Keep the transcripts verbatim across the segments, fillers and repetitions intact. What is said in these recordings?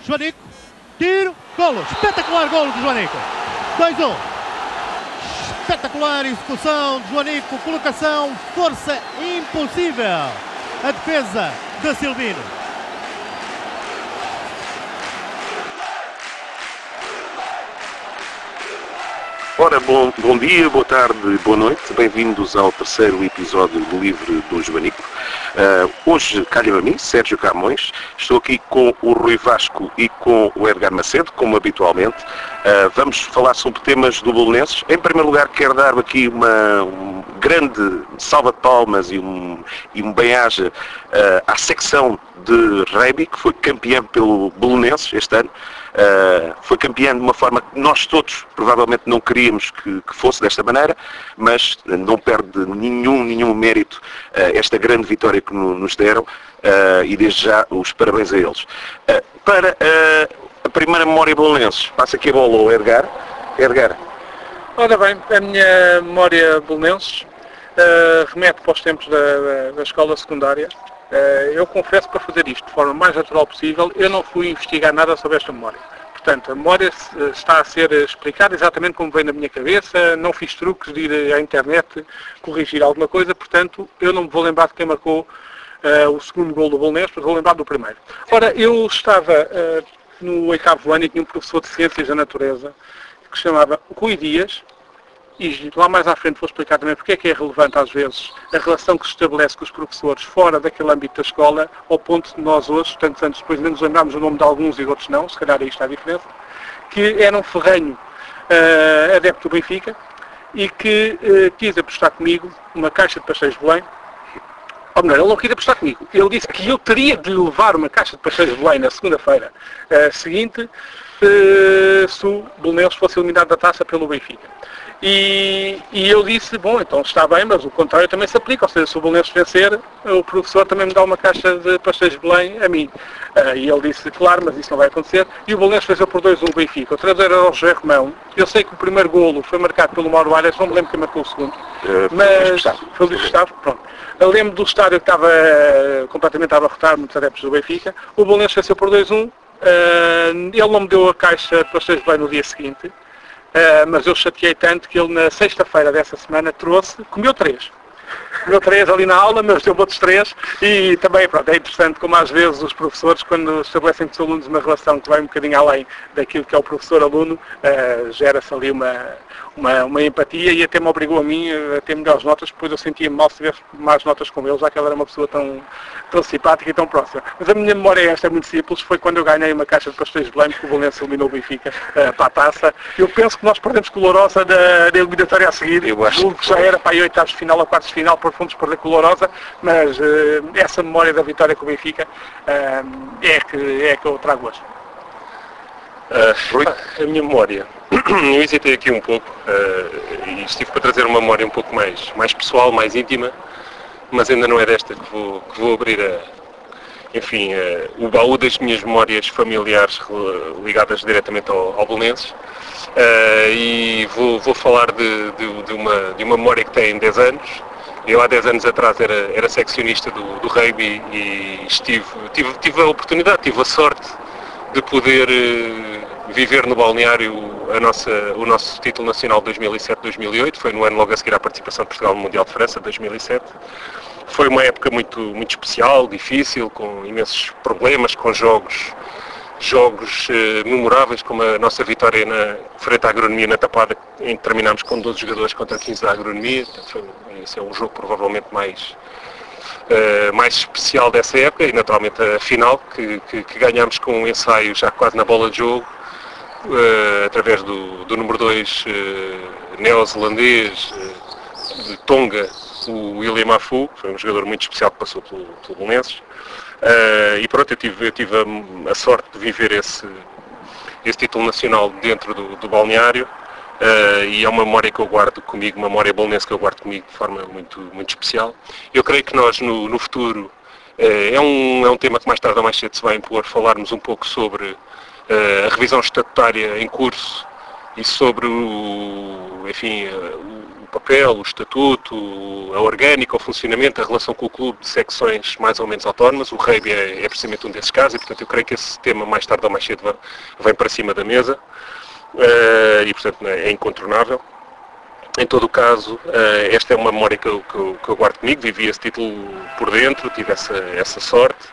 Joanico, tiro, golo, espetacular golo de Joanico, dois a um, espetacular execução de Joanico, colocação, força impossível, a defesa de Silvino. Ora, bom, bom dia, boa tarde, boa noite, bem-vindos ao terceiro episódio do Livre do Joanico. Uh, hoje calha a mim, Sérgio Camões, estou aqui com o Rui Vasco e com o Edgar Macedo, como habitualmente. Uh, vamos falar sobre temas do Belenenses. Em primeiro lugar, quero dar aqui uma um grande salva de palmas e um, e um bem-aja uh, à secção de rugby, que foi campeã pelo Belenenses este ano. Uh, foi campeão de uma forma que nós todos provavelmente não queríamos que, que fosse desta maneira, mas não perde nenhum, nenhum mérito uh, esta grande vitória que no, nos deram uh, e desde já os parabéns a eles. Uh, para uh, a primeira memória belenenses, passa aqui a bola ao Edgar. Edgar. Ora bem, a minha memória belenenses uh, remete para os tempos da, da, da escola secundária. Uh, eu confesso que para fazer isto de forma mais natural possível, eu não fui investigar nada sobre esta memória. Portanto, a memória está a ser explicada exatamente como vem na minha cabeça, não fiz truques de ir à internet corrigir alguma coisa, portanto, eu não me vou lembrar de quem marcou uh, o segundo gol do Belenenses, mas vou lembrar do primeiro. Ora, eu estava uh, no oitavo ano e tinha um professor de Ciências da Natureza que se chamava Rui Dias, e lá mais à frente vou explicar também porque é que é relevante às vezes a relação que se estabelece com os professores fora daquele âmbito da escola, ao ponto de nós hoje, tantos anos depois, nem nos lembrarmos o nome de alguns e de outros não, se calhar aí está a diferença, que era um ferrenho uh, adepto do Benfica e que uh, quis apostar comigo uma caixa de pastéis de Belém. Ou melhor, ele não quis apostar comigo. Ele disse que eu teria de lhe levar uma caixa de pastéis de Belém na segunda-feira uh, seguinte uh, se o Belenenses fosse eliminado da taça pelo Benfica. E, e eu disse, bom, então está bem, mas o contrário também se aplica, ou seja, se o Belenenses vencer, o professor também me dá uma caixa de pastéis de Belém a mim. Uh, e ele disse, claro, mas isso não vai acontecer. E o Belenenses venceu por dois a um o Benfica. O treinador era o José Romão. Eu sei que o primeiro golo foi marcado pelo Mauro Arias, não me lembro quem marcou o segundo. Uh, mas foi o Luís Gustavo, pronto. Eu lembro do estádio que estava uh, completamente a abarrotar, muitos adeptos do Benfica. O Belenenses venceu por dois a um. Uh, ele não me deu a caixa de pastéis de Belém no dia seguinte. Uh, mas eu chateei tanto que ele na sexta-feira dessa semana trouxe, comeu três. Comeu três ali na aula, mas deu outros três. E também, pronto, é interessante como às vezes os professores, quando estabelecem com os alunos uma relação que vai um bocadinho além daquilo que é o professor-aluno, uh, gera-se ali uma, uma, uma empatia e até me obrigou a mim a ter melhores notas, depois eu sentia-me mal se tivesse más notas com ele, já que ele era uma pessoa tão, tão simpática e tão próxima. Mas a minha memória é esta, é muito simples, foi quando eu ganhei uma caixa de pastéis de Belém, porque o Belenenses eliminou o Benfica uh, para a taça. Eu penso que nós perdemos com o Lourosa da, da eliminatória a seguir, eu acho que já era para aí oitavos de final ou quartos de final, por fomos perder com o Lourosa, mas uh, essa memória da vitória com o Benfica uh, é, que, é que eu trago hoje. Uh, a minha memória, eu hesitei aqui um pouco uh, e estive para trazer uma memória um pouco mais, mais pessoal, mais íntima, mas ainda não é desta que vou, que vou abrir a, enfim, uh, o baú das minhas memórias familiares ligadas diretamente ao, ao Belenenses. Uh, e vou, vou falar de, de, de, uma, de uma memória que tem dez anos. Eu há dez anos atrás era, era seccionista do, do rugby e estive, tive, tive a oportunidade, tive a sorte de poder uh, viver no balneário a nossa, o nosso título nacional de dois mil e sete dois mil e oito, foi no ano logo a seguir à participação de Portugal no Mundial de França de dois mil e sete. Foi uma época muito, muito especial, difícil, com imensos problemas, com jogos, jogos uh, memoráveis, como a nossa vitória na frente à Agronomia na Tapada, em que terminámos com doze jogadores contra quinze da Agronomia. Foi, esse é o jogo provavelmente mais, uh, mais especial dessa época, e naturalmente a final, que, que, que ganhámos com um ensaio já quase na bola de jogo, uh, através do, do número dois uh, neozelandês uh, de Tonga, o William Afu, foi um jogador muito especial que passou pelo, pelo Belenenses. Uh, e pronto, eu tive, eu tive a, a sorte de viver esse, esse título nacional dentro do, do balneário, uh, e é uma memória que eu guardo comigo, uma memória belenense que eu guardo comigo de forma muito, muito especial. Eu creio que nós no, no futuro, uh, é, um, é um tema que mais tarde ou mais cedo se vai impor, falarmos um pouco sobre uh, a revisão estatutária em curso e sobre o, enfim, uh, o papel, o estatuto, a orgânica, o funcionamento, a relação com o clube de secções mais ou menos autónomas. O rugby é, é precisamente um desses casos e, portanto, eu creio que esse tema mais tarde ou mais cedo vem para cima da mesa uh, e, portanto, é incontornável. Em todo o caso, uh, esta é uma memória que eu, que, eu, que eu guardo comigo, vivi esse título por dentro, tive essa, essa sorte.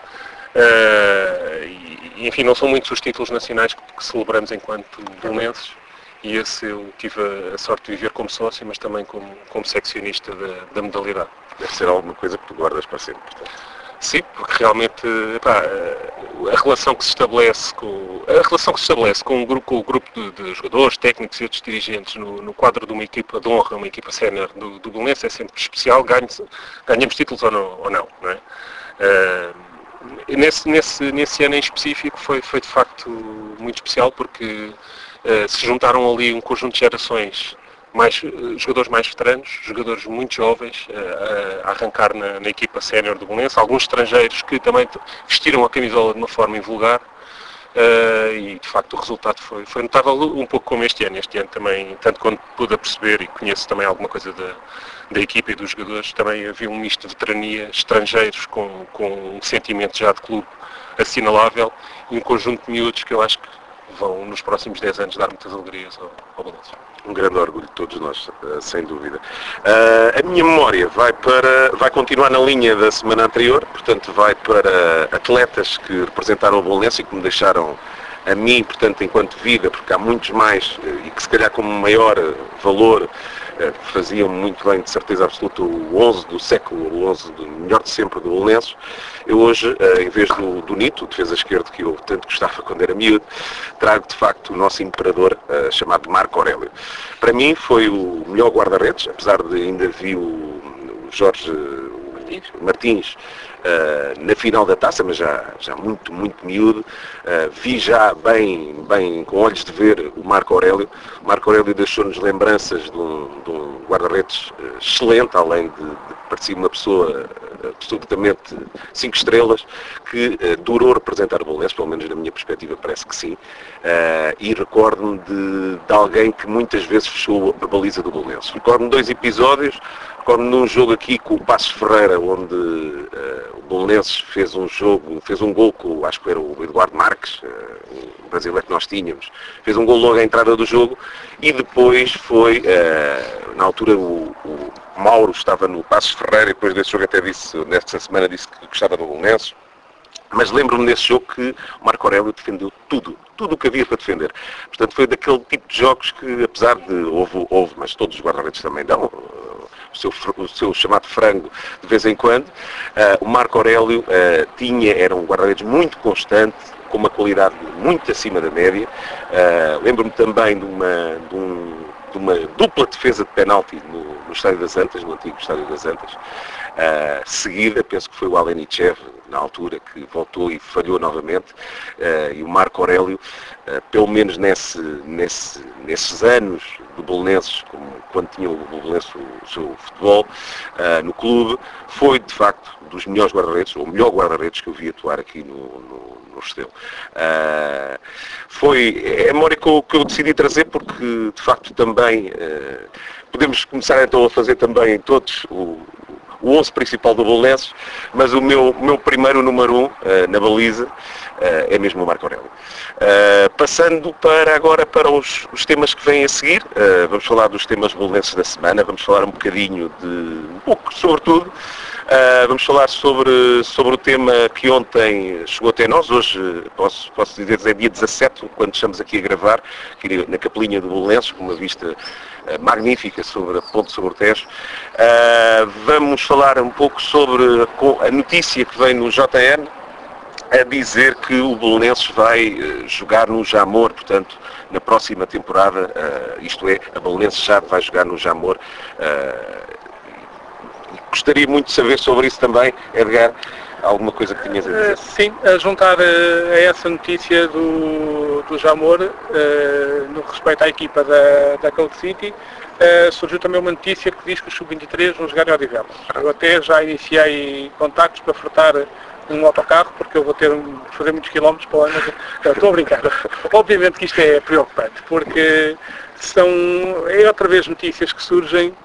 Uh, e, enfim, não são muitos os títulos nacionais que, que celebramos enquanto belenenses. E esse eu tive a sorte de viver como sócio, mas também como, como seccionista da, da modalidade. Deve ser alguma coisa que tu guardas para sempre, portanto. Sim, porque realmente epá, a relação que se estabelece com a relação que se estabelece com, um grupo, com o grupo de, de jogadores, técnicos e outros dirigentes no, no quadro de uma equipa de honra, uma equipa sénior do, do Belenenses é sempre especial, ganhe, ganhamos títulos ou não, ou não, não é? Uh, nesse, nesse, nesse ano em específico foi, foi de facto muito especial porque Uh, se juntaram ali um conjunto de gerações, mais, uh, jogadores mais veteranos, jogadores muito jovens, uh, a arrancar na, na equipa sénior do Belenenses, alguns estrangeiros que também vestiram a camisola de uma forma invulgar, uh, e de facto o resultado foi, foi notável, um pouco como este ano. Este ano também, tanto quanto pude perceber e conheço também alguma coisa da, da equipa e dos jogadores, também havia um misto de veterania, estrangeiros com, com um sentimento já de clube assinalável e um conjunto de miúdos que eu acho que vão nos próximos dez anos dar muitas alegrias ao, ao Belenenses. Um grande orgulho de todos nós, sem dúvida. Uh, a minha memória vai, para, vai continuar na linha da semana anterior, portanto vai para atletas que representaram o Belenenses e que me deixaram a mim, portanto, enquanto vida, porque há muitos mais e que se calhar com maior valor faziam muito bem, de certeza absoluta, o onze do século, o onze do melhor de sempre do Belenenses. Eu hoje, em vez do, do Nito, o defesa esquerdo que eu tanto gostava quando era miúdo, trago de facto o nosso imperador, uh, chamado Marco Aurélio. Para mim foi o melhor guarda-redes, apesar de ainda vi o, o Jorge Martins, Martins uh, na final da taça, mas já, já muito, muito miúdo. Uh, vi já bem, bem, com olhos de ver, o Marco Aurélio. O Marco Aurélio deixou-nos lembranças de um, de um guarda-redes uh, excelente, além de, de parecer uma pessoa uh, absolutamente cinco estrelas, que uh, durou representar o Belenenses, pelo menos na minha perspectiva parece que sim. Uh, e recordo-me de, de alguém que muitas vezes fechou a baliza do Belenenses. Recordo-me dois episódios. Recordo-me num jogo aqui com o Passos Ferreira, onde uh, o Belenenses fez um jogo, fez um gol com, acho que era o Eduardo Marques, uh, o brasileiro que nós tínhamos, fez um gol logo à entrada do jogo, e depois foi, uh, na altura o, o Mauro estava no Passos Ferreira, e depois desse jogo até disse, nesta semana disse que gostava do Belenenses. Mas lembro-me nesse jogo que o Marco Aurélio defendeu tudo, tudo o que havia para defender. Portanto, foi daquele tipo de jogos que, apesar de, houve, houve mas todos os guarda-redes também dão, o seu, o seu chamado frango de vez em quando, uh, o Marco Aurélio uh, tinha, era um guarda-redes muito constante, com uma qualidade muito acima da média. Uh, lembro-me também de uma, de, um, de uma dupla defesa de penalti no, no Estádio das Antas, no antigo Estádio das Antas, uh, seguida, penso que foi o Alenichev, na altura, que voltou e falhou novamente, uh, e o Marco Aurélio, uh, pelo menos nesse, nesse, nesses anos do Belenenses, como quando tinha o Belenenses o seu futebol uh, no clube, foi de facto dos melhores guarda-redes, ou o melhor guarda-redes que eu vi atuar aqui no, no, no Restelo. Uh, foi é a memória que eu, que eu decidi trazer porque de facto também uh, podemos começar então a fazer também todos o o onze principal do Belenenses, mas o meu, o meu primeiro número um uh, na baliza uh, é mesmo o Marco Aurélio. Uh, passando para agora para os, os temas que vêm a seguir, uh, vamos falar dos temas belenenses da semana, vamos falar um bocadinho de, um pouco sobre tudo. Uh, vamos falar sobre, sobre o tema que ontem chegou até nós, hoje posso, posso dizer é dia dezassete, quando estamos aqui a gravar, aqui na Capelinha do Belenenses, com uma vista uh, magnífica sobre a ponte sobre o Tejo. Uh, vamos falar um pouco sobre a, a notícia que vem no J N, a dizer que o Belenenses vai uh, jogar no Jamor, portanto, na próxima temporada, uh, isto é, a Belenenses já vai jogar no Jamor. Uh, Gostaria muito de saber sobre isso também, Edgar, alguma coisa que tinhas a dizer? Uh, sim, a juntar uh, a essa notícia do, do Jamor, uh, no respeito à equipa da, da Cold City, uh, surgiu também uma notícia que diz que os sub vinte e três vão jogar em Odivelas. Eu até já iniciei contactos para fretar um autocarro, porque eu vou ter de fazer muitos quilómetros para lá, mas estou a brincar. Obviamente que isto é preocupante, porque são, é outra vez notícias que surgem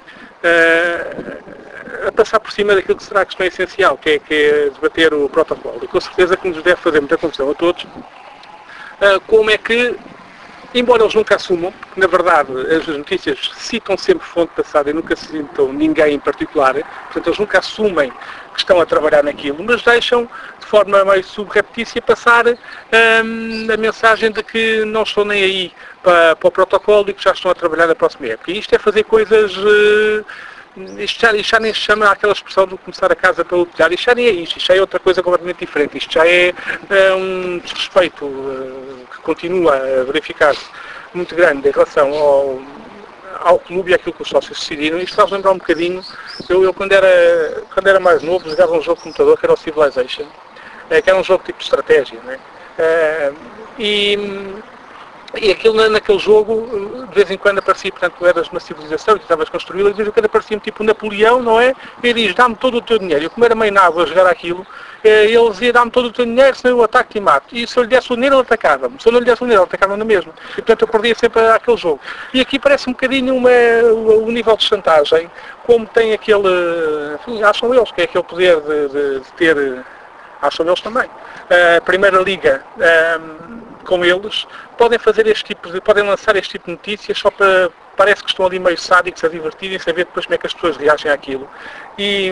uh, a passar por cima daquilo que será a questão essencial, que é, que é debater o protocolo. E com certeza que nos deve fazer muita confusão a todos, uh, como é que, embora eles nunca assumam, porque na verdade as notícias citam sempre fonte passada e nunca citam ninguém em particular, portanto eles nunca assumem que estão a trabalhar naquilo, mas deixam de forma meio subreptícia passar hum, a mensagem de que não estão nem aí para, para o protocolo e que já estão a trabalhar na próxima época. E isto é fazer coisas... Uh, Isto já, isto já nem se chama aquela expressão de começar a casa pelo telhado, isto já nem é isto, isto já é outra coisa completamente diferente, isto já é, é um desrespeito uh, que continua a verificar-se muito grande em relação ao, ao clube e àquilo que os sócios decidiram. Isto faz lembrar um bocadinho, eu, eu quando, era, quando era mais novo jogava um jogo de computador que era o Civilization, uh, que era um jogo tipo de estratégia, né? uh, e... E aquilo naquele jogo, de vez em quando aparecia, portanto, tu eras uma civilização e tu estavas construí-la, de vez em quando aparecia tipo Napoleão, não é? E ele diz, dá-me todo o teu dinheiro. Eu, como era meio nabo a jogar aquilo, ele dizia, dá-me todo o teu dinheiro, senão eu ataco e mato. E se eu lhe desse o dinheiro, ele atacava-me. Se eu não lhe desse o dinheiro, ele atacava-me na mesma. E, portanto, eu perdia sempre aquele jogo. E aqui parece um bocadinho uma, o nível de chantagem, como tem aquele, enfim, acham eles, que é aquele poder de, de, de ter, acham eles também, a Primeira Liga, um, com eles, podem fazer este tipo de, podem lançar este tipo de notícias só para, parece que estão ali meio sádicos a divertirem, sem ver depois como é que as pessoas reagem àquilo. E,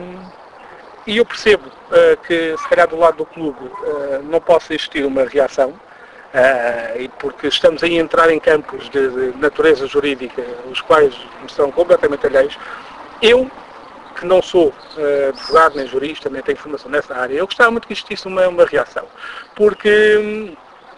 e eu percebo uh, que se calhar do lado do clube uh, não possa existir uma reação, uh, e porque estamos aí a entrar em campos de, de natureza jurídica, os quais me são completamente alheios. Eu, que não sou uh, advogado nem jurista, nem tenho formação nessa área, eu gostava muito que existisse uma, uma reação, porque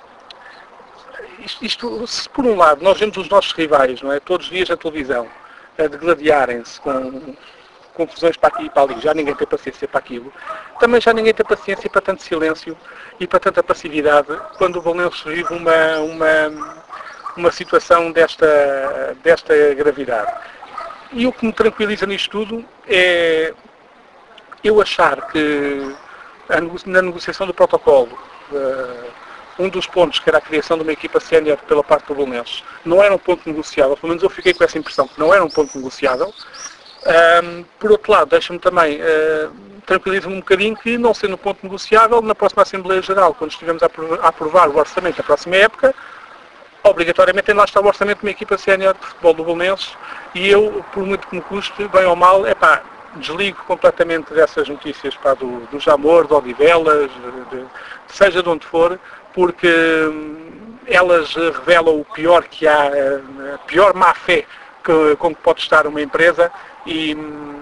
Isto, isto, se por um lado nós vemos os nossos rivais, não é, todos os dias na televisão, a degladiarem-se com confusões para aqui e para ali, já ninguém tem paciência para aquilo, também já ninguém tem paciência para tanto silêncio e para tanta passividade quando o Belenenses vive uma, uma, uma situação desta, desta gravidade. E o que me tranquiliza nisto tudo é eu achar que a, na negociação do protocolo, uh, um dos pontos, que era a criação de uma equipa sénior pela parte do Belenenses, não era um ponto negociável, pelo menos eu fiquei com essa impressão que não era um ponto negociável. Um, por outro lado, deixa-me também, uh, tranquiliza-me um bocadinho que, não sendo um ponto negociável, na próxima Assembleia Geral, quando estivermos a aprovar o orçamento da próxima época, obrigatoriamente tem lá está o orçamento de uma equipa sénior de futebol do Belenenses, e eu, por muito que me custe, bem ou mal, é pá, desligo completamente dessas notícias pá, do, do Jamor, do Odivelas, de, de, seja de onde for, porque elas revelam o pior que há, a pior má-fé que, com que pode estar uma empresa e,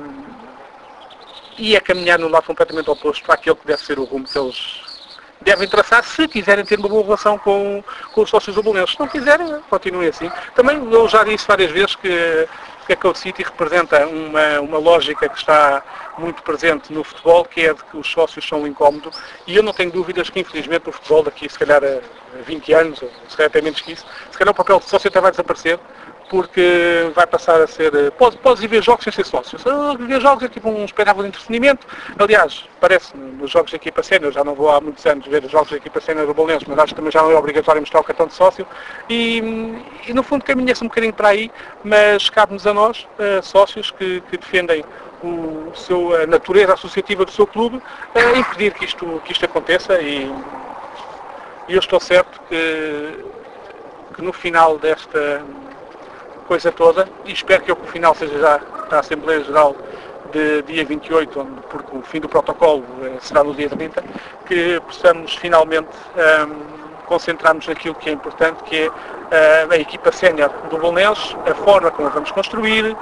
e é caminhar num lado completamente oposto para aquele que deve ser o rumo que eles devem traçar, se quiserem ter uma boa relação com, com os sócios do Belenenses. Se não quiserem, continuem assim. Também eu já disse várias vezes que que a Code City representa uma, uma lógica que está muito presente no futebol, que é de que os sócios são um incómodo, e eu não tenho dúvidas que, infelizmente, o futebol daqui, se calhar a vinte anos, ou se calhar até menos que isso, se calhar o papel de sócio até vai desaparecer, porque vai passar a ser... Podes, podes ir ver jogos sem ser sócio. Ver jogos é tipo um espetáculo de entretenimento. Aliás, parece nos jogos da equipa sénior, já não vou há muitos anos ver os jogos da equipa sénior do Belenenses, mas acho que também já não é obrigatório mostrar o cartão de sócio. E, e no fundo caminha-se um bocadinho para aí, mas cabe-nos a nós, uh, sócios, que, que defendem o seu, a natureza associativa do seu clube, uh, impedir que isto, que isto aconteça. E, e eu estou certo que, que no final desta coisa toda, e espero que o final seja já na Assembleia Geral de dia vinte e oito, onde, porque o fim do protocolo eh, será no dia trinta, que possamos finalmente um, concentrar-nos naquilo que é importante, que é uh, a equipa sénior do Belenenses, a forma como a vamos construir,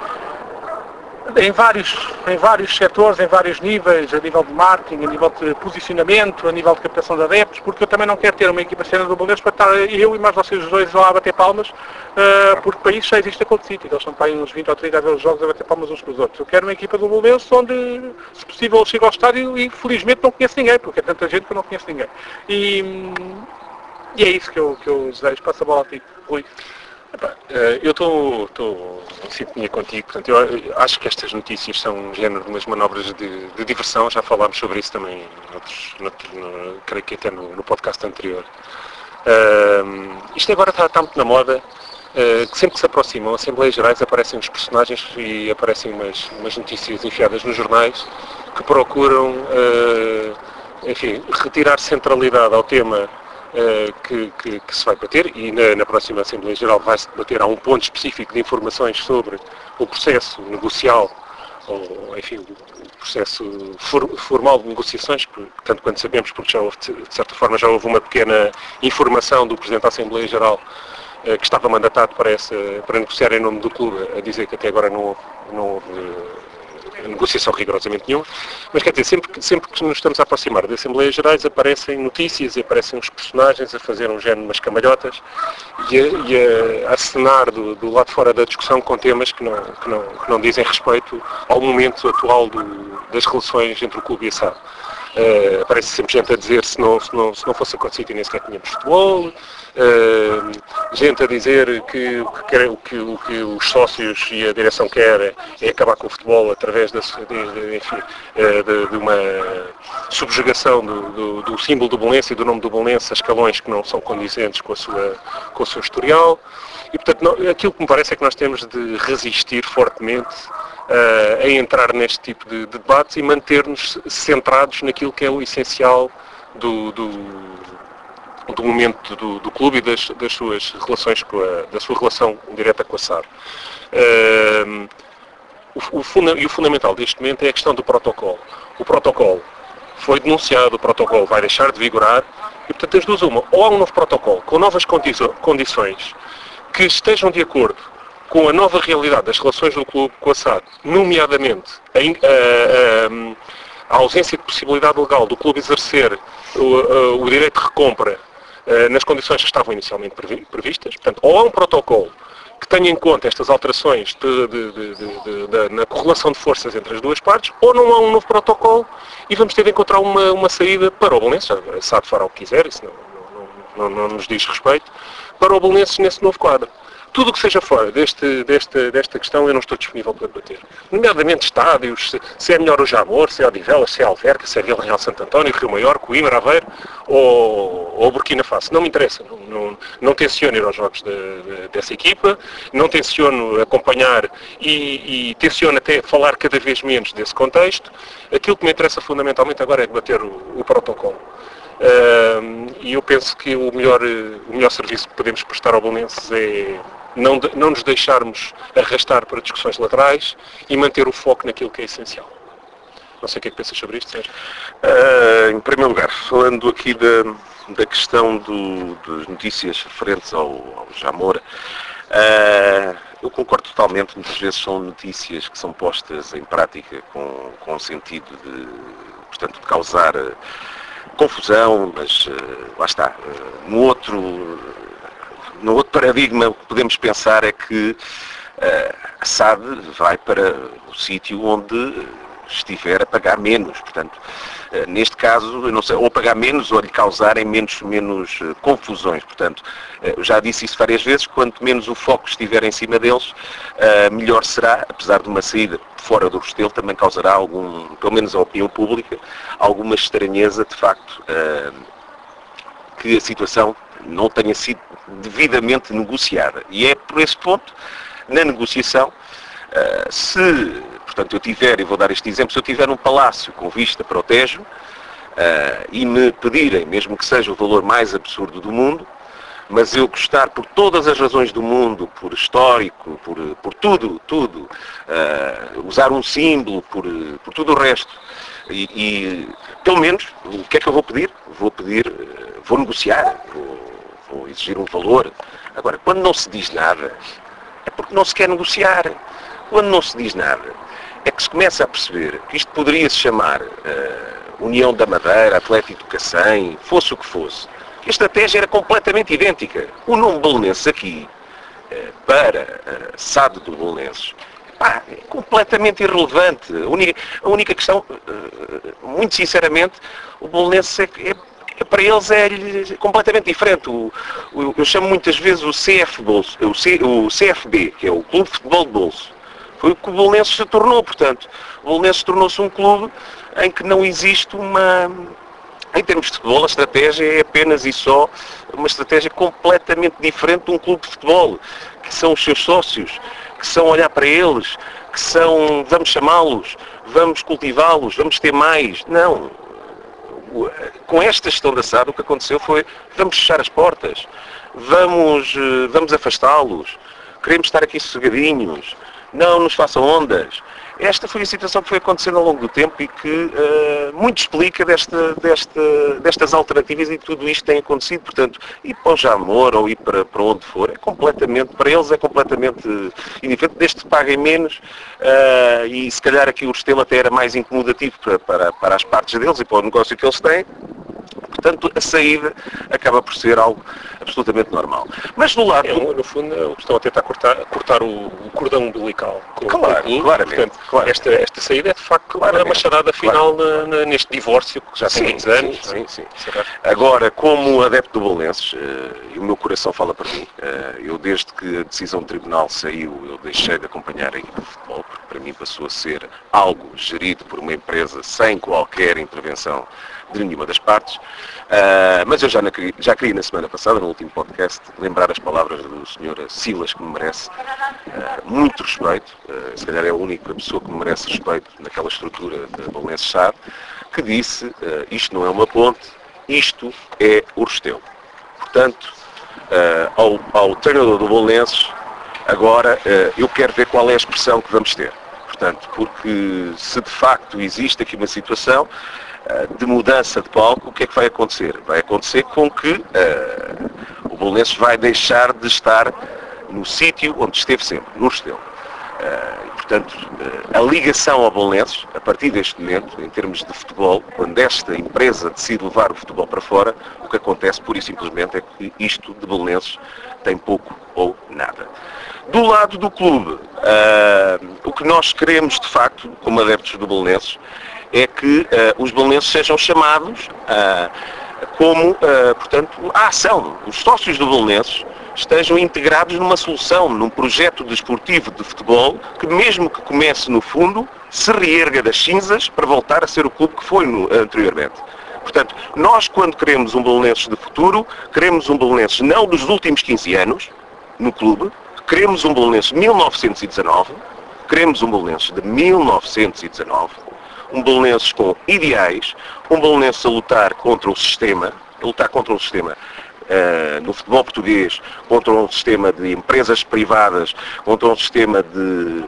em vários, em vários setores, em vários níveis, a nível de marketing, a nível de posicionamento, a nível de captação de adeptos, porque eu também não quero ter uma equipa sénior do Belenenses para estar eu e mais vocês dois lá a bater palmas, uh, porque para isso já existe a Code City, eles estão para aí uns vinte ou trinta a ver os jogos a bater palmas uns com os outros. Eu quero uma equipa do Belenenses onde, se possível, eu chego ao estádio e felizmente não conheço ninguém, porque é tanta gente que eu não conheço ninguém. E, e é isso que eu, que eu desejo. Passa a bola a ti, Rui. Epá, eu estou em sintonia contigo, portanto, eu acho que estas notícias são um género de umas manobras de, de diversão, já falámos sobre isso também, noutros, noutros, no, creio que até no, no podcast anterior. Uh, isto agora está, está muito na moda, uh, que sempre que se aproximam Assembleias Gerais aparecem os personagens e aparecem umas, umas notícias enfiadas nos jornais que procuram, uh, enfim, retirar centralidade ao tema uh, que, que, que se vai debater, e na, na próxima Assembleia Geral vai-se debater a um ponto específico de informações sobre o processo negocial, ou, enfim, o processo for, formal de negociações, tanto quanto sabemos, porque já houve, de certa forma já houve uma pequena informação do Presidente da Assembleia Geral uh, que estava mandatado para, essa, para negociar em nome do clube, a dizer que até agora não houve, não houve negociação rigorosamente nenhuma, mas quer dizer, sempre que, sempre que nos estamos a aproximar das Assembleias Gerais aparecem notícias e aparecem os personagens a fazer um género de umas cambalhotas e a, e a acenar do, do lado de fora da discussão com temas que não, que não, que não dizem respeito ao momento atual do, das relações entre o clube e a S A D. Uh, aparece sempre gente a dizer se não, se não, se não fosse acontecido nem sequer tínhamos futebol, uh, gente a dizer que o que, quer, o, que, o que os sócios e a direção querem é acabar com o futebol através de, de, enfim, uh, de, de uma subjugação do, do, do símbolo do Belenense e do nome do Belenense a escalões que não são condizentes com, a sua, com o seu historial. E, portanto, não, aquilo que me parece é que nós temos de resistir fortemente uh, a entrar neste tipo de, de debates e manter-nos centrados naquilo que é o essencial do, do, do momento do, do clube e das, das suas relações, com a, da sua relação direta com a S A D. Uh, o, o funda, e o fundamental deste momento é a questão do protocolo. O protocolo foi denunciado, o protocolo vai deixar de vigorar e, portanto, as duas uma. Ou há um novo protocolo com novas condi condições que estejam de acordo com a nova realidade das relações do clube com a S A D, nomeadamente a, a, a, a ausência de possibilidade legal do clube exercer o, a, o direito de recompra a, nas condições que estavam inicialmente previstas. Portanto, ou há um protocolo que tenha em conta estas alterações de, de, de, de, de, de, na correlação de forças entre as duas partes, ou não há um novo protocolo e vamos ter de encontrar uma, uma saída para o Belenenses. A S A D fará o que quiser, isso não, não, não, não nos diz respeito, para o Belenenses nesse novo quadro. Tudo o que seja fora deste, deste, desta questão eu não estou disponível para debater. Nomeadamente estádios, se, se é melhor o Jamor, se é Odivelas, se é Alverca, se é Vila Real Santo António, Rio Maior, Coimbra, Aveiro ou, ou Burkina Faso. Não me interessa. Não, não, não tenciono ir aos jogos de, de, dessa equipa, não tenciono acompanhar e, e tenciono até falar cada vez menos desse contexto. Aquilo que me interessa fundamentalmente agora é debater o, o protocolo. Uh, e eu penso que o melhor, o melhor serviço que podemos prestar ao Belenenses é não, de, não nos deixarmos arrastar para discussões laterais e manter o foco naquilo que é essencial. Não sei o que é que pensas sobre isto, Sérgio. Uh, em primeiro lugar, falando aqui da, da questão do, das notícias referentes ao, ao Jamor, uh, eu concordo totalmente. Muitas vezes são notícias que são postas em prática com, com o sentido de, portanto, de causar confusão, mas uh, lá está. Uh, no, outro, no outro paradigma, o que podemos pensar é que uh, a S A D vai para o sítio onde estiver a pagar menos. Portanto, uh, neste caso, eu não sei, ou pagar menos ou lhe causarem menos, menos uh, confusões. Portanto, uh, eu já disse isso várias vezes, quanto menos o foco estiver em cima deles, uh, melhor será. Apesar de uma saída fora do Restelo, também causará algum, pelo menos a opinião pública, alguma estranheza, de facto, uh, que a situação não tenha sido devidamente negociada. E é por esse ponto, na negociação, uh, se, portanto, eu tiver, e vou dar este exemplo, se eu tiver um palácio com vista para o Tejo, uh, e me pedirem, mesmo que seja o valor mais absurdo do mundo, mas eu gostar, por todas as razões do mundo, por histórico, por, por tudo, tudo, uh, usar um símbolo, por, por tudo o resto, e, e pelo menos, o que é que eu vou pedir? Vou pedir, uh, vou negociar, vou, vou exigir um valor. Agora, quando não se diz nada, é porque não se quer negociar. Quando não se diz nada, é que se começa a perceber que isto poderia se chamar uh, União da Madeira, Atlético do Cacém, fosse o que fosse. A estratégia era completamente idêntica. O nome Belenenses aqui, para a S A D do Belenenses, pá, é completamente irrelevante. A única, a única questão, muito sinceramente, o Belenenses é, é, é, para eles é completamente diferente. O, o, eu chamo muitas vezes o C F Bolso, o, C, o C F B, que é o Clube de Futebol de Bolso. Foi o que o Belenenses se tornou, portanto. O Belenenses tornou-se um clube em que não existe uma... Em termos de futebol, a estratégia é apenas e só uma estratégia completamente diferente de um clube de futebol, que são os seus sócios, que são olhar para eles, que são, vamos chamá-los, vamos cultivá-los, vamos ter mais. Não. Com esta gestão da S A D o que aconteceu foi, vamos fechar as portas, vamos, vamos afastá-los, queremos estar aqui sossegadinhos, não nos façam ondas. Esta foi a situação que foi acontecendo ao longo do tempo e que uh, muito explica desta, desta, destas alternativas e tudo isto tem acontecido. Portanto, ir para o Jamor ou ir para, para onde for, é completamente, para eles é completamente indiferente, desde que paguem menos uh, e se calhar aqui o Restelo até era mais incomodativo para, para, para as partes deles e para o negócio que eles têm. Portanto, a saída acaba por ser algo absolutamente normal. Mas do lado... É, no fundo, estão a tentar cortar, cortar o, o cordão umbilical. Claro, clube. claramente. Portanto, claro. Esta, esta saída é, de facto, claramente, uma machadada final claro. na, na, neste divórcio, que já tem muitos anos. Sim, sim, sim. Agora, como adepto do Belenenses, uh, e o meu coração fala para mim, uh, eu desde que a decisão do tribunal saiu, eu deixei de acompanhar a equipe de futebol, porque para mim passou a ser algo gerido por uma empresa sem qualquer intervenção de nenhuma das partes, uh, mas eu já, na, já queria na semana passada, no último podcast, lembrar as palavras do senhor Silas, que me merece uh, muito respeito, uh, se calhar é a única pessoa que me merece respeito naquela estrutura da Belenenses S A D, que disse, uh, isto não é uma ponte, isto é o Restelo. Portanto, uh, ao, ao treinador do Belenenses, agora uh, eu quero ver qual é a expressão que vamos ter. Portanto, porque se de facto existe aqui uma situação de mudança de palco, o que é que vai acontecer? Vai acontecer com que uh, o Belenenses vai deixar de estar no sítio onde esteve sempre, no Restelo. Uh, e, portanto, uh, a ligação ao Belenenses, a partir deste momento, em termos de futebol, quando esta empresa decide levar o futebol para fora, o que acontece, pura e simplesmente, é que isto de Belenenses tem pouco ou nada. Do lado do clube, uh, o que nós queremos, de facto, como adeptos do Belenenses, é que uh, os belenenses sejam chamados uh, como, uh, portanto, a ação. Os sócios do Belenenses estejam integrados numa solução, num projeto desportivo de futebol que, mesmo que comece no fundo, se reerga das cinzas para voltar a ser o clube que foi no, anteriormente. Portanto, nós, quando queremos um Belenenses de futuro, queremos um Belenenses não dos últimos quinze anos no clube, queremos um Belenenses de mil novecentos e dezanove, queremos um Belenenses de mil novecentos e dezanove, um Belenenses com ideais, um Belenenses a lutar contra o sistema, a lutar contra o sistema uh, no futebol português, contra um sistema de empresas privadas, contra um sistema de,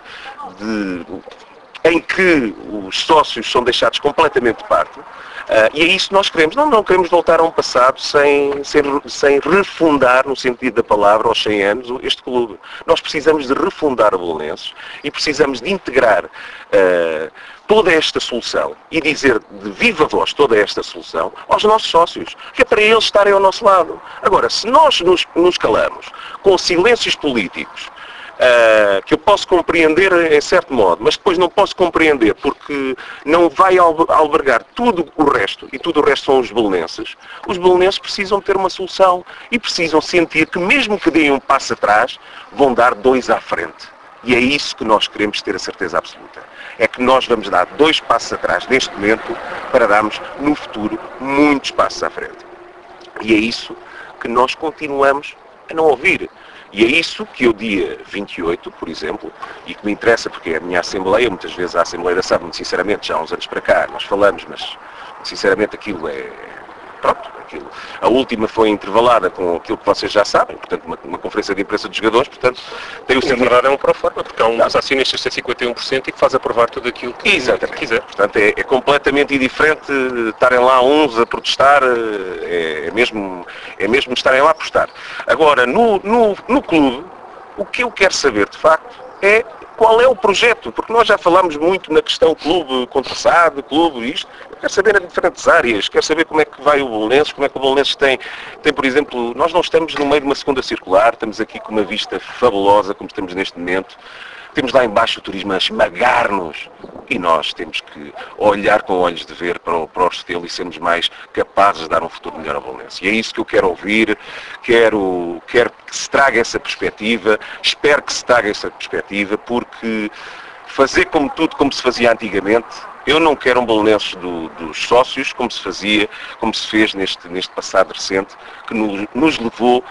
de, em que os sócios são deixados completamente de parte. Uh, e é isso que nós queremos. Não, não queremos voltar a um passado sem, sem, sem refundar, no sentido da palavra, aos cem anos, este clube. Nós precisamos de refundar o Belenenses e precisamos de integrar uh, toda esta solução e dizer de viva voz toda esta solução aos nossos sócios, que é para eles estarem ao nosso lado. Agora, se nós nos, nos calamos com silêncios políticos, Uh, que eu posso compreender em certo modo, mas depois não posso compreender porque não vai albergar tudo o resto, e tudo o resto são os belenenses, os belenenses precisam ter uma solução e precisam sentir que mesmo que deem um passo atrás, vão dar dois à frente. E é isso que nós queremos ter a certeza absoluta. É que nós vamos dar dois passos atrás neste momento para darmos no futuro muitos passos à frente. E é isso que nós continuamos a não ouvir. E é isso que eu, dia vinte e oito, por exemplo, e que me interessa porque é a minha Assembleia, muitas vezes a Assembleia da S A D, muito sinceramente, já há uns anos para cá, nós falamos, mas sinceramente aquilo é... Pronto, aquilo. A última foi intervalada com aquilo que vocês já sabem, portanto, uma, uma conferência de imprensa dos jogadores, portanto, tem o seguinte... Na verdade é um proforma, porque há um dos acionistas que tem cinquenta e um por cento e que faz aprovar tudo aquilo que, Exatamente. que quiser. Portanto, é, é completamente indiferente estarem lá uns a protestar, é, é, mesmo, é mesmo estarem lá a protestar. Agora, no, no, no clube, o que eu quero saber, de facto, é qual é o projeto, porque nós já falámos muito na questão clube contra S A D, clube isto. Eu quero saber em diferentes áreas, quero saber como é que vai o Belenenses, como é que o Belenenses tem, tem, por exemplo, nós não estamos no meio de uma segunda circular, estamos aqui com uma vista fabulosa, como estamos neste momento. Temos lá embaixo o turismo a esmagar-nos e nós temos que olhar com olhos de ver para o, para o Restelo e sermos mais capazes de dar um futuro melhor ao Belenenses. E é isso que eu quero ouvir, quero, quero que se traga essa perspectiva, espero que se traga essa perspectiva, porque fazer como tudo como se fazia antigamente, eu não quero um Belenenses do, dos sócios como se fazia, como se fez neste, neste passado recente, que nos, nos levou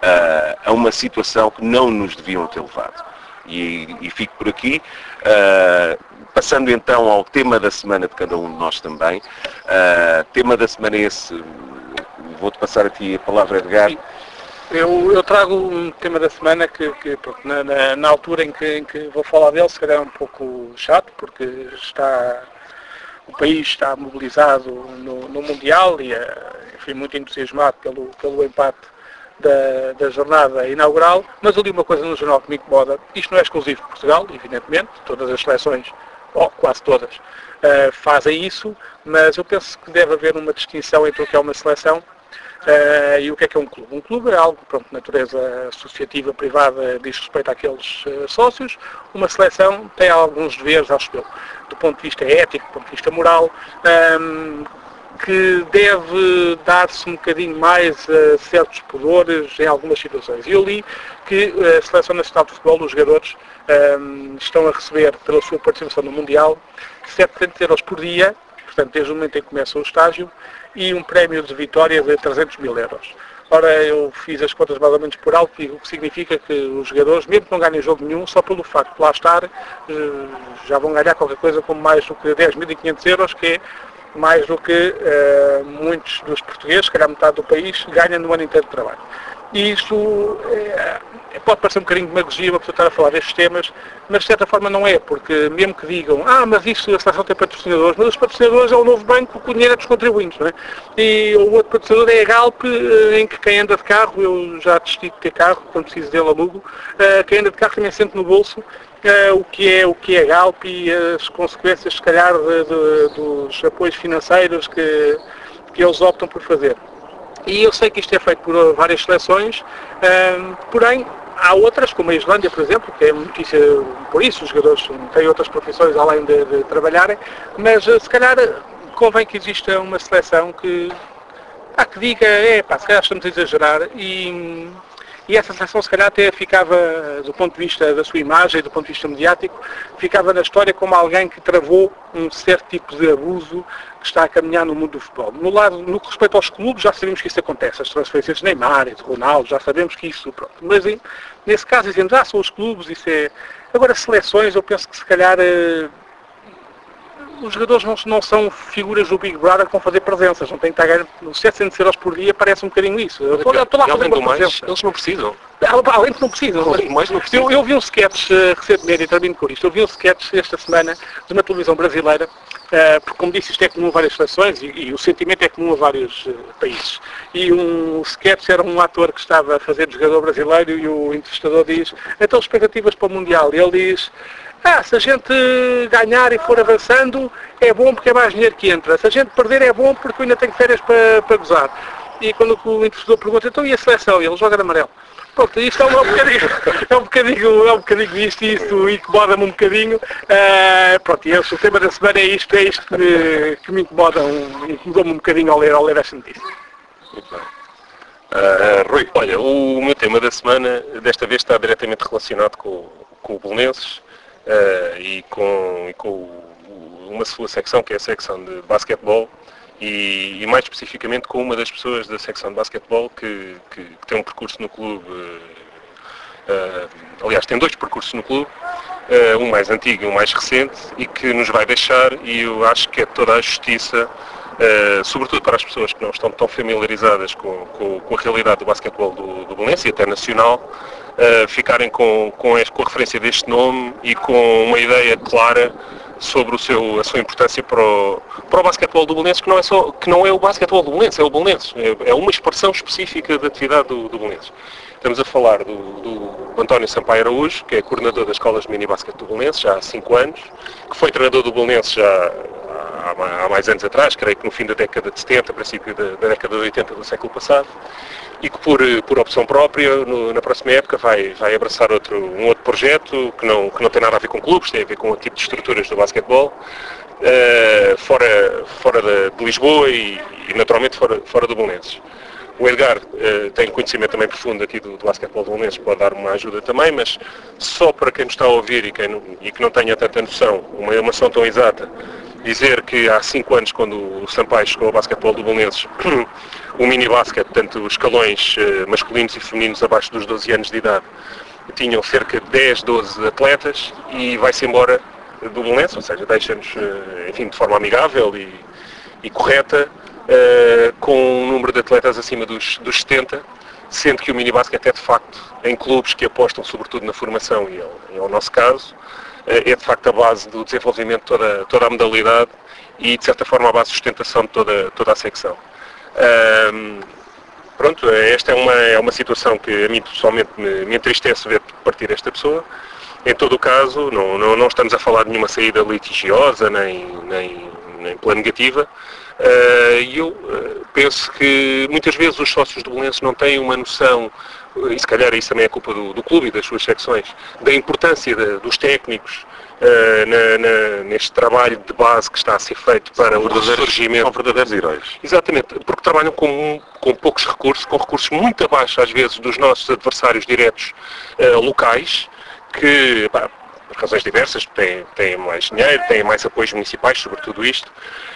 uh, a uma situação que não nos deviam ter levado. E, e fico por aqui, uh, passando então ao tema da semana de cada um de nós também. Uh, tema da semana é esse, vou-te passar aqui a palavra, Edgar. Sim. Eu, eu trago um tema da semana que, que pronto, na, na, na altura em que, em que vou falar dele, se calhar é um pouco chato, porque está, o país está mobilizado no, no Mundial e, enfim, muito entusiasmado pelo, pelo empate da, da jornada inaugural, mas eu li uma coisa no jornal que me incomoda. Isto não é exclusivo de Portugal, evidentemente, todas as seleções, ou quase todas, uh, fazem isso, mas eu penso que deve haver uma distinção entre o que é uma seleção Uh, e o que é que é um clube? Um clube é algo, pronto, de natureza associativa, privada, diz respeito àqueles uh, sócios. Uma seleção tem alguns deveres, acho eu, do ponto de vista ético, do ponto de vista moral, um, que deve dar-se um bocadinho mais a certos pudores em algumas situações. E eu li que a Seleção Nacional de Futebol, os jogadores, um, estão a receber, pela sua participação no Mundial, setecentos euros por dia, portanto, desde o momento em que começa o estágio, e um prémio de vitória de trezentos mil euros. Ora, eu fiz as contas mais ou menos por alto, o que significa que os jogadores, mesmo que não ganhem jogo nenhum, só pelo facto de lá estar, já vão ganhar qualquer coisa como mais do que dez mil e quinhentos euros, que é mais do que uh, muitos dos portugueses, se calhar metade do país, ganham no ano inteiro de trabalho. E isto é, pode parecer um bocadinho de demagogia uma pessoa estar a falar destes temas, mas de certa forma não é, porque mesmo que digam, ah, mas isso a seleção tem patrocinadores, mas os patrocinadores é o novo banco com o dinheiro dos contribuintes, não é? E o outro patrocinador é a Galp, em que quem anda de carro, eu já desisti de ter carro, quando preciso dele alugo, quem anda de carro também sente no bolso o que é, o que é a Galp e as consequências, se calhar, de, de, dos apoios financeiros que, que eles optam por fazer. E eu sei que isto é feito por várias seleções, um, porém há outras, como a Islândia, por exemplo, que é notícia por isso, os jogadores têm outras profissões além de, de trabalharem, mas se calhar convém que exista uma seleção que, ah, que diga, é pá, se calhar estamos a exagerar, e, e essa seleção se calhar até ficava, do ponto de vista da sua imagem, do ponto de vista mediático, ficava na história como alguém que travou um certo tipo de abuso que está a caminhar no mundo do futebol. No, lado, no que respeita aos clubes, já sabemos que isso acontece, as transferências de Neymar e de Ronaldo, já sabemos que isso, pronto. Mas em, nesse caso dizemos, ah, são os clubes, isso é... Agora, seleções, eu penso que se calhar uh, os jogadores não, não são figuras do Big Brother que vão fazer presenças, não têm que estar a ganhar setecentos euros por dia, parece um bocadinho isso. Eu estou, estou lá a fazer uma mais, presença. eles não precisam. Além de não precisam. Mais não precisam. Eu, eu vi um sketch uh, recentemente, e termino com isto, eu vi um sketch esta semana de uma televisão brasileira, uh, porque como disse, isto é comum a várias seleções e, e o sentimento é comum a vários uh, países. E um sketch era um ator que estava a fazer de jogador brasileiro e o entrevistador diz, então expectativas para o Mundial. E ele diz, ah, se a gente ganhar e for avançando, é bom porque é mais dinheiro que entra. Se a gente perder é bom porque eu ainda tenho férias para, para gozar. E quando o entrevistador pergunta, então e a seleção? E ele joga de amarelo. Pronto, isto é um, é um bocadinho, é um bocadinho, é um bocadinho isto, isto incomoda-me um bocadinho. Uh, pronto, e esse, o tema da semana é isto, é isto que me, que me incomoda, um, incomodou-me um bocadinho ao ler, ao ler esta notícia. Muito bem. Uh, Rui, olha, o meu tema da semana desta vez está diretamente relacionado com, com o Belenenses uh, e com, e com o, uma sua secção, que é a secção de basquetebol. E, e mais especificamente com uma das pessoas da secção de basquetebol que, que, que tem um percurso no clube, uh, uh, aliás tem dois percursos no clube, uh, um mais antigo e um mais recente, e que nos vai deixar, e eu acho que é toda a justiça, uh, sobretudo para as pessoas que não estão tão familiarizadas com, com, com a realidade do basquetebol do, do Belenenses e até nacional, uh, ficarem com, com, a, com a referência deste nome e com uma ideia clara sobre o seu, a sua importância para o, para o basquetebol do Belenenses, que não é, só, que não é o basquetebol do Belenenses, é o Belenenses. É, é uma expressão específica da atividade do, do Belenenses. Estamos a falar do, do António Sampaio Araújo, que é coordenador das escolas de mini-basquete do Belenenses, já há cinco anos, que foi treinador do Belenenses já há, há mais anos atrás, creio que no fim da década de setenta, princípio da, da década de oitenta do século passado, e que por, por opção própria, no, na próxima época, vai, vai abraçar outro, um outro projeto que não, que não tem nada a ver com clubes, tem a ver com o tipo de estruturas do basquetebol, uh, fora, fora de, de Lisboa e, e naturalmente fora, fora do Belenenses. O Edgar uh, tem conhecimento também profundo aqui do, do basquetebol do Belenenses, pode dar uma ajuda também, mas só para quem nos está a ouvir e, quem não, e que não tenha tanta noção, uma noção tão exata, dizer que há cinco anos, quando o Sampaio chegou ao basquetebol do Belenenses, o mini-basket, portanto os escalões uh, masculinos e femininos abaixo dos doze anos de idade, tinham cerca de dez, doze atletas e vai-se embora do Belenenses, ou seja, deixa-nos, uh, enfim, de forma amigável e, e correta, uh, com um número de atletas acima dos, dos setenta, sendo que o mini-basket é de facto, em clubes que apostam sobretudo na formação, e é, é o nosso caso, uh, é de facto a base do desenvolvimento de toda, toda a modalidade e, de certa forma, a base de sustentação de toda, toda a secção. Um, pronto, esta é uma, é uma situação que a mim pessoalmente me, me entristece ver partir esta pessoa. Em todo o caso, não, não, não estamos a falar de nenhuma saída litigiosa, nem, nem, nem pela negativa. E uh, eu uh, penso que muitas vezes os sócios do Belenenses não têm uma noção, e se calhar isso também é culpa do, do clube e das suas secções, da importância de, dos técnicos, Uh, na, na, neste trabalho de base que está a ser feito para o ressurgimento. São verdadeiros heróis. Exatamente, porque trabalham com, com poucos recursos, com recursos muito abaixo às vezes dos nossos adversários diretos uh, locais, que, pá, por razões diversas, têm, têm mais dinheiro, têm mais apoios municipais sobre tudo isto.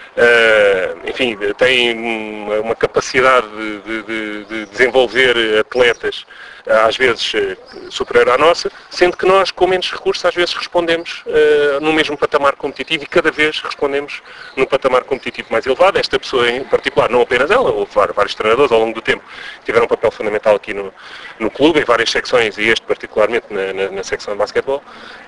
Uh, enfim, têm uma, uma capacidade de, de, de desenvolver atletas às vezes superior à nossa, sendo que nós com menos recursos às vezes respondemos uh, no mesmo patamar competitivo e cada vez respondemos num patamar competitivo mais elevado. Esta pessoa em particular, não apenas ela, houve vários treinadores ao longo do tempo que tiveram um papel fundamental aqui no, no clube, em várias secções, e este particularmente na, na, na secção de basquetebol.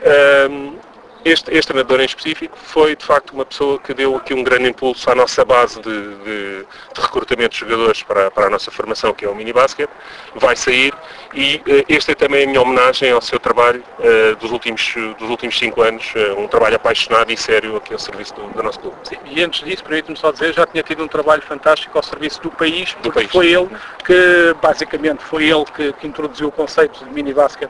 Uh, Este, este treinador em específico foi, de facto, uma pessoa que deu aqui um grande impulso à nossa base de, de, de recrutamento de jogadores para, para a nossa formação, que é o mini-basket. Vai sair e uh, este é também a minha homenagem ao seu trabalho uh, dos, últimos, dos últimos cinco anos, uh, um trabalho apaixonado e sério aqui ao serviço do, do nosso clube. Sim, e antes disso, permite-me só dizer, já tinha tido um trabalho fantástico ao serviço do país, porque do país. Foi ele que, basicamente, foi ele que, que introduziu o conceito de mini-basket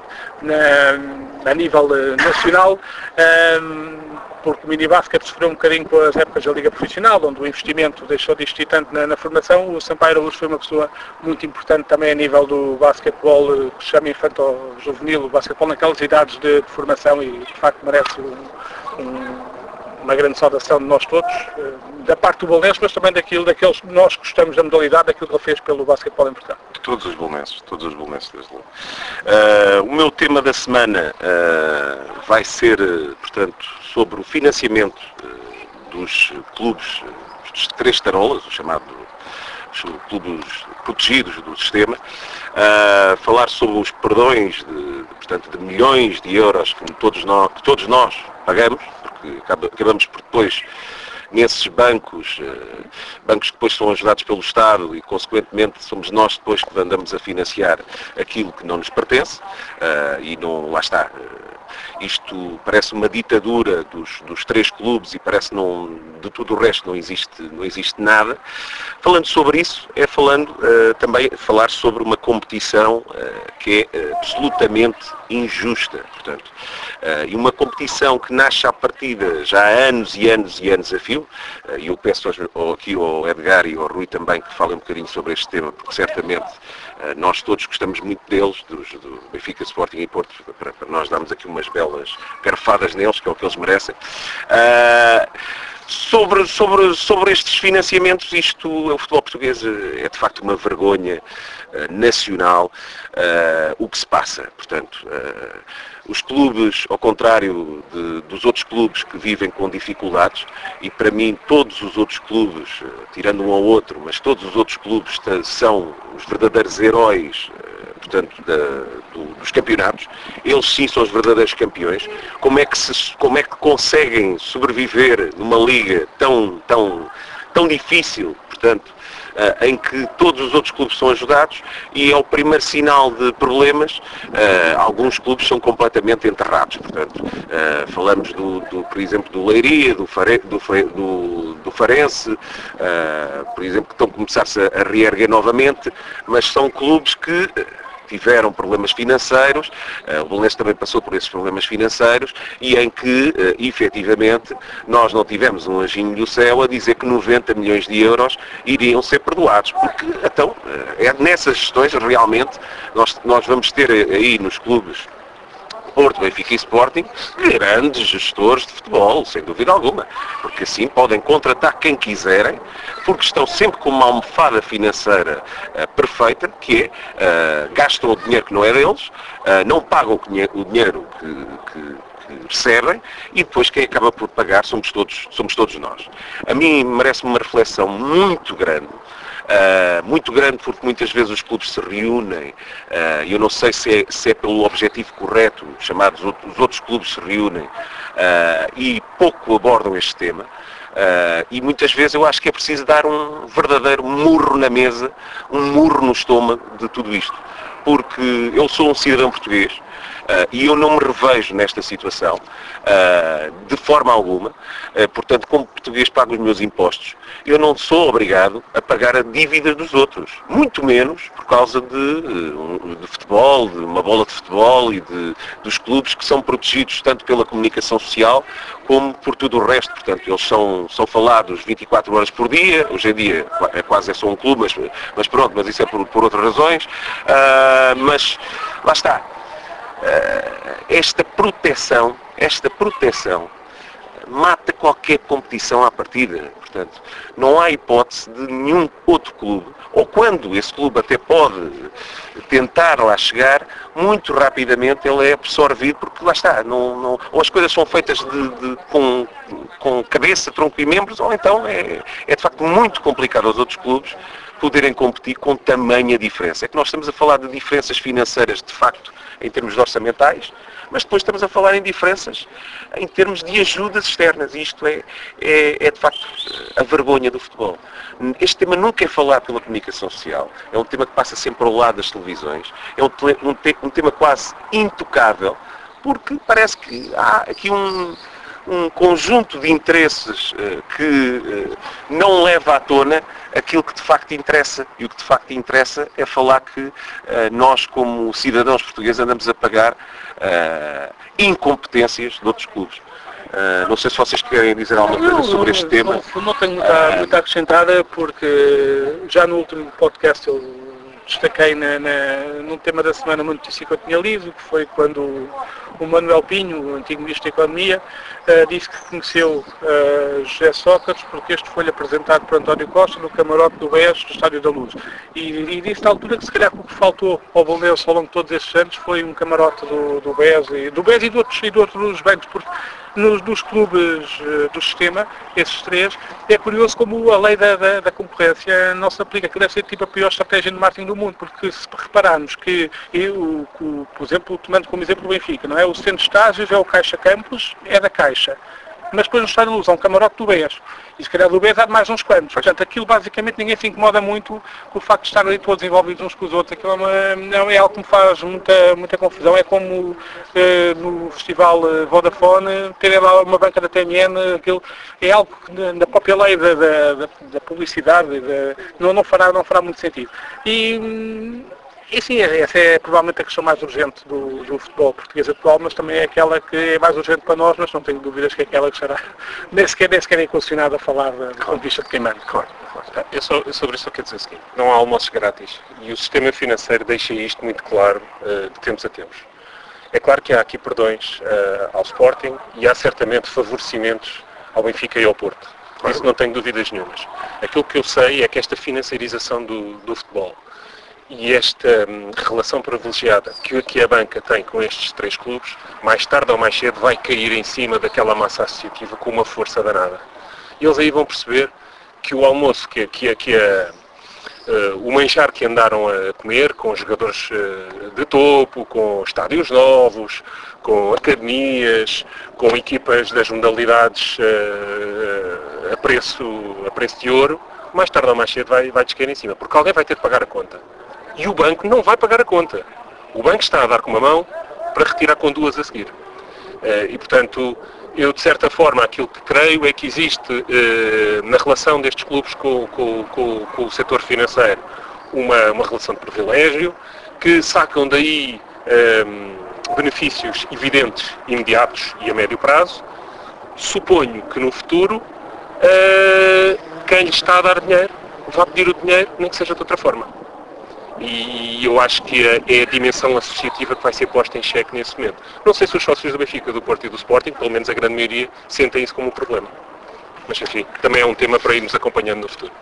a nível uh, nacional. Um, porque o mini-basket sofreu um bocadinho com as épocas da Liga Profissional, onde o investimento deixou de existir tanto na, na formação. O Sampaio Araújo foi uma pessoa muito importante também a nível do basquetebol, que se chama infanto-juvenil, o basquetebol naquelas idades de, de formação, e de facto merece um, um, uma grande saudação de nós todos, da parte do Belenenses, mas também daquilo, daqueles que nós gostamos da modalidade, daquilo que ele fez pelo basquetebol em Portugal. Todos os belenenses, todos os belenenses, desde logo. Uh, o meu tema da semana uh, vai ser, uh, portanto, sobre o financiamento uh, dos clubes, uh, dos três tarolas, o chamado os clubes protegidos do sistema, uh, falar sobre os perdões de, de, portanto, de milhões de euros que todos nós, que todos nós pagamos, porque acabamos por depois nesses bancos, bancos que depois são ajudados pelo Estado e, consequentemente, somos nós depois que andamos a financiar aquilo que não nos pertence, e não, lá está, isto parece uma ditadura dos, dos três clubes e parece não, de tudo o resto não existe, não existe nada. Falando sobre isso, é falando uh, também falar sobre uma competição uh, que é uh, absolutamente injusta, portanto, uh, e uma competição que nasce à partida já há anos e anos e anos a fio, uh, e eu peço aos, aqui ao Edgar e ao Rui também que falem um bocadinho sobre este tema, porque certamente uh, nós todos gostamos muito deles, dos, do Benfica, Sporting e Porto, para, para nós darmos aqui umas belas garfadas neles, que é o que eles merecem. Uh, Sobre, sobre, sobre estes financiamentos, isto, o futebol português é de facto uma vergonha uh, nacional, uh, o que se passa. Portanto, uh, os clubes, ao contrário de, dos outros clubes que vivem com dificuldades, e para mim todos os outros clubes, uh, tirando um ao outro, mas todos os outros clubes são os verdadeiros heróis, uh, portanto, da, do, dos campeonatos, eles sim são os verdadeiros campeões. Como é que, se, como é que conseguem sobreviver numa liga tão, tão, tão difícil, portanto, uh, em que todos os outros clubes são ajudados, e é o primeiro sinal de problemas, uh, alguns clubes são completamente enterrados. Portanto, uh, falamos, do, do, por exemplo, do Leiria, do, Fare, do, do, do Farense, uh, por exemplo, que estão a começar-se a, a reerguer novamente, mas são clubes que tiveram problemas financeiros, uh, o Belenenses também passou por esses problemas financeiros, e em que, uh, efetivamente, nós não tivemos um anjinho do céu a dizer que noventa milhões de euros iriam ser perdoados, porque, então, uh, é nessas gestões, realmente, nós, nós vamos ter aí nos clubes Porto, Benfica e Sporting, grandes gestores de futebol, sem dúvida alguma, porque assim podem contratar quem quiserem, porque estão sempre com uma almofada financeira uh, perfeita, que é, uh, gastam o dinheiro que não é deles, uh, não pagam o dinheiro, o dinheiro que, que, que recebem, e depois quem acaba por pagar somos todos, somos todos nós. A mim merece-me uma reflexão muito grande, Uh, muito grande, porque muitas vezes os clubes se reúnem, uh, eu não sei se é, se é pelo objetivo correto, chamados outros, os outros clubes se reúnem uh, e pouco abordam este tema, uh, e muitas vezes eu acho que é preciso dar um verdadeiro murro na mesa, um murro no estômago de tudo isto, porque eu sou um cidadão português, Uh, e eu não me revejo nesta situação uh, de forma alguma, uh, portanto, como português pago os meus impostos, eu não sou obrigado a pagar a dívida dos outros, muito menos por causa de, uh, de futebol, de uma bola de futebol e de, dos clubes que são protegidos tanto pela comunicação social como por tudo o resto. Portanto, eles são, são falados vinte e quatro horas por dia, hoje em dia é quase é só um clube, mas, mas pronto, mas isso é por, por outras razões, uh, mas lá está. Esta proteção, esta proteção mata qualquer competição à partida. Portanto, não há hipótese de nenhum outro clube, ou quando esse clube até pode tentar lá chegar, muito rapidamente ele é absorvido, porque lá está, não, não, ou as coisas são feitas de, de, com, com cabeça, tronco e membros, ou então é, é de facto muito complicado aos outros clubes poderem competir com tamanha diferença. É que nós estamos a falar de diferenças financeiras, de facto, em termos orçamentais, mas depois estamos a falar em diferenças em termos de ajudas externas, e isto é, é, é de facto a vergonha do futebol. Este tema nunca é falado pela comunicação social, é um tema que passa sempre ao lado das televisões, é um, um, um tema quase intocável, porque parece que há aqui um, um conjunto de interesses uh, que uh, não leva à tona aquilo que de facto interessa. E o que de facto interessa é falar que uh, nós, como cidadãos portugueses, andamos a pagar uh, incompetências de outros clubes. Uh, não sei se vocês querem dizer alguma coisa sobre este tema. Não, não tenho muita, muito a acrescentar, porque já no último podcast eu destaquei na, na, num tema da semana uma notícia que eu tinha lido, que foi quando o Manuel Pinho, o antigo Ministro da Economia, uh, disse que conheceu uh, José Sócrates porque este foi-lhe apresentado por António Costa no camarote do B E S do Estádio da Luz. E, e disse na altura que se calhar o que faltou ao Bolonense ao longo de todos estes anos foi um camarote do, do B E S e do B E S e de outros, e de outros bancos, porque nos, nos clubes uh, do sistema, esses três, é curioso como a lei da, da, da concorrência não se aplica, que deve ser tipo a pior estratégia de marketing do mundo, porque se repararmos que, eu, o, por exemplo, tomando como exemplo o Benfica, não é? O centro de estágios é o Caixa Campos, é da Caixa, mas depois no Estádio da Luz há um camarote do B E S. E se calhar do B E S há de mais uns quantos. Portanto, aquilo basicamente ninguém se incomoda muito com o facto de estarem ali todos envolvidos uns com os outros. Aquilo é, uma, é algo que me faz muita, muita confusão. É como eh, no festival eh, Vodafone, terem lá uma banca da T M N, aquilo é algo que na própria lei da, da, da, da publicidade da, não, não, fará, não fará muito sentido. E, E sim, essa é provavelmente a questão mais urgente do, do futebol português atual, mas também é aquela que é mais urgente para nós, mas não tenho dúvidas que é aquela que será nem sequer, nem sequer é condicionada a falar da conquista de quem manda. Claro, claro. Eu, só, eu sobre isso só quero dizer o seguinte, não há almoços grátis e o sistema financeiro deixa isto muito claro uh, de tempos a tempos. É claro que há aqui perdões uh, ao Sporting e há certamente favorecimentos ao Benfica e ao Porto. Claro. Isso não tenho dúvidas nenhumas. Aquilo que eu sei é que esta financiarização do, do futebol e esta hum, relação privilegiada que, que a banca tem com estes três clubes, mais tarde ou mais cedo vai cair em cima daquela massa associativa com uma força danada. E eles aí vão perceber que o almoço, que, que, que a, uh, o manjar que andaram a comer com jogadores uh, de topo, com estádios novos, com academias, com equipas das modalidades uh, a, preço, a preço de ouro, mais tarde ou mais cedo vai, vai descair em cima, porque alguém vai ter de pagar a conta. E o banco não vai pagar a conta. O banco está a dar com uma mão para retirar com duas a seguir. E, portanto, eu, de certa forma, aquilo que creio é que existe, na relação destes clubes com, com, com, com o setor financeiro, uma, uma relação de privilégio, que sacam daí um, benefícios evidentes, imediatos e a médio prazo. Suponho que no futuro, uh, quem lhe está a dar dinheiro, vai pedir o dinheiro, nem que seja de outra forma. E eu acho que é a dimensão associativa que vai ser posta em xeque nesse momento. Não sei se os sócios do Benfica, do Porto e do Sporting, pelo menos a grande maioria, sentem isso como um problema. Mas enfim, também é um tema para irmos acompanhando no futuro.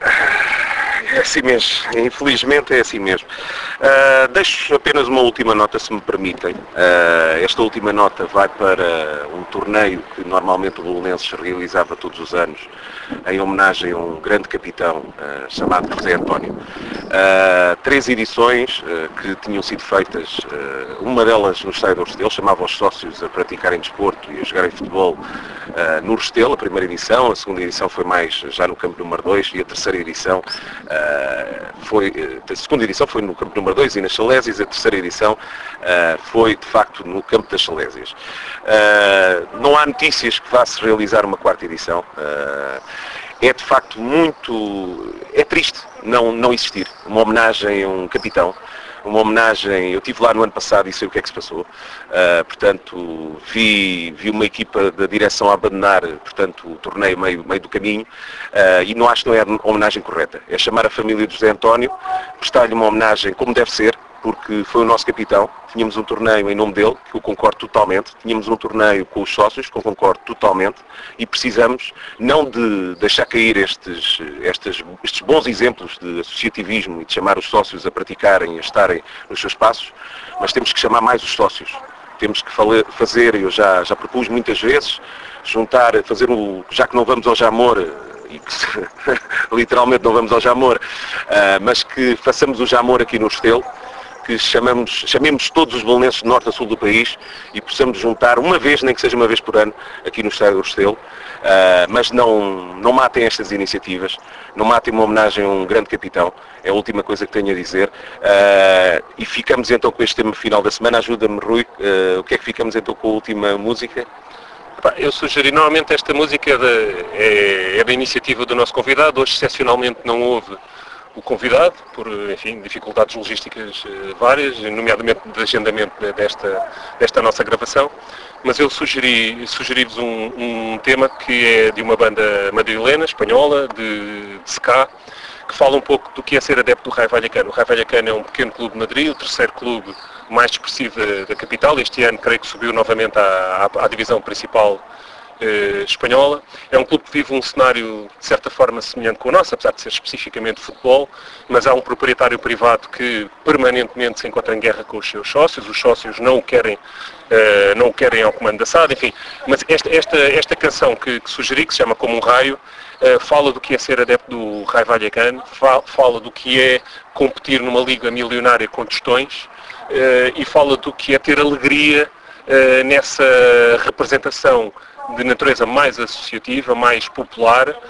É assim mesmo, infelizmente é assim mesmo. Uh, deixo apenas uma última nota, se me permitem. Uh, esta última nota vai para um torneio que normalmente o Belenenses realizava todos os anos, em homenagem a um grande capitão uh, chamado José António. Uh, três edições uh, que tinham sido feitas, uh, uma delas no estádio do Restelo, chamava os sócios a praticarem desporto e a jogarem futebol uh, no Restelo, a primeira edição, a segunda edição foi mais já no campo número dois e a terceira edição uh, foi, uh, a segunda edição foi no campo número dois e nas Salésias, a terceira edição uh, foi de facto no campo das Salésias. Uh, não há notícias que vá-se realizar uma quarta edição. Uh, é de facto muito, é triste não, não existir uma homenagem a um capitão, uma homenagem, eu estive lá no ano passado e sei o que é que se passou, uh, portanto vi, vi uma equipa da direção a abandonar, portanto, o torneio meio, meio do caminho, uh, e não acho que não é a homenagem correta, é chamar a família de José António, prestar-lhe uma homenagem como deve ser, porque foi o nosso capitão, tínhamos um torneio em nome dele, que eu concordo totalmente, tínhamos um torneio com os sócios, que eu concordo totalmente, e precisamos não de deixar cair estes, estes, estes bons exemplos de associativismo e de chamar os sócios a praticarem, a estarem nos seus passos, mas temos que chamar mais os sócios. Temos que fazer, eu já, já propus muitas vezes, juntar, fazer o, já que não vamos ao Jamor, e que literalmente não vamos ao Jamor, uh, mas que façamos o Jamor aqui no Restelo, que chamamos, chamemos todos os belenenses de norte a sul do país e possamos juntar uma vez, nem que seja uma vez por ano, aqui no estádio do Restelo, uh, mas não, não matem estas iniciativas, não matem uma homenagem a um grande capitão, é a última coisa que tenho a dizer, uh, e ficamos então com este tema final da semana. Ajuda-me, Rui, uh, o que é que ficamos então com a última música? Eu sugeri, normalmente esta música é da, é, é da iniciativa do nosso convidado, hoje excepcionalmente não houve o convidado, por, enfim, dificuldades logísticas várias, nomeadamente de agendamento desta, desta nossa gravação, mas eu sugeri, sugeri-vos um, um tema que é de uma banda madrilena, espanhola, de, de ska, que fala um pouco do que é ser adepto do Raio Vallecano. O Raio Vallecano é um pequeno clube de Madrid, o terceiro clube mais expressivo da, da capital. Este ano creio que subiu novamente à, à, à divisão principal eh, espanhola. É um clube que vive um cenário de certa forma semelhante com o nosso, apesar de ser especificamente futebol, mas há um proprietário privado que permanentemente se encontra em guerra com os seus sócios. Os sócios não o querem, eh, não o querem ao comando da S A D, enfim. Mas esta, esta, esta canção que, que sugeri, que se chama Como um Raio, Uh, fala do que é ser adepto do Raio Vallecano, fala, fala do que é competir numa liga milionária com tostões, uh, e fala do que é ter alegria uh, nessa representação de natureza mais associativa, mais popular, uh,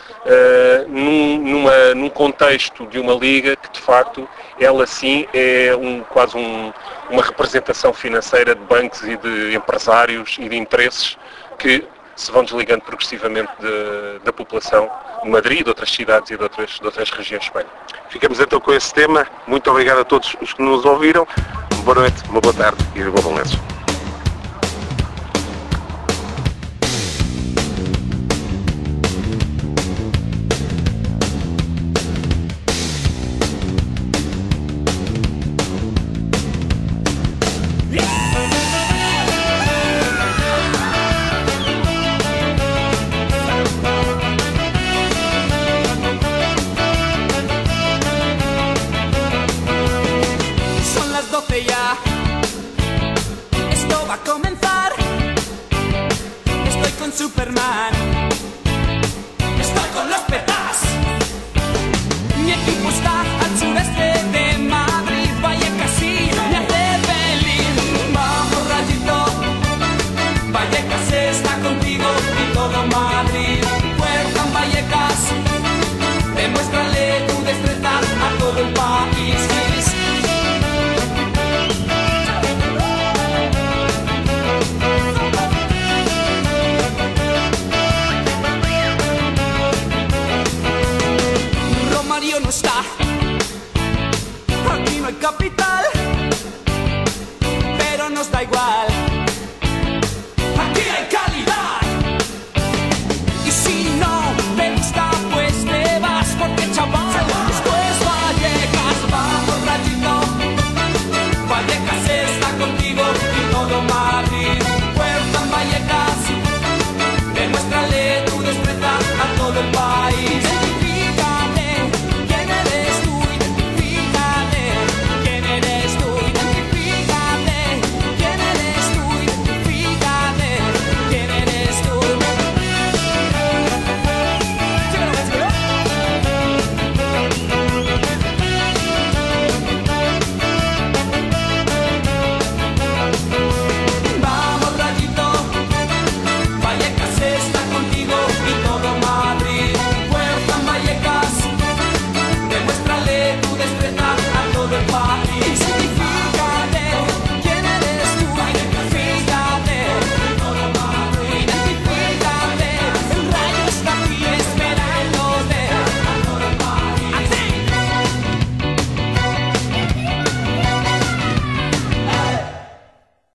num, numa, num contexto de uma liga que de facto ela sim é um, quase um, uma representação financeira de bancos e de empresários e de interesses que se vão desligando progressivamente de, da população de Madrid, de outras cidades e de outras, de outras regiões de Espanha. Ficamos então com esse tema. Muito obrigado a todos os que nos ouviram. Boa noite, uma boa tarde e boa Belenenses. Superman, estoy con los petas. Mi equipo está al sureste de Madrid, Vallecas sí me hace feliz. Vamos Rayito, Vallecas está contigo y todo Madrid. Fuerza en Vallecas, demuéstrale tu destreza a todo el país. No está, aquí no hay capital, pero nos da igual, aquí hay calidad. Y si no te gusta pues te vas, porque chaval, esto es Vallecas. Vamos Rayito, tomar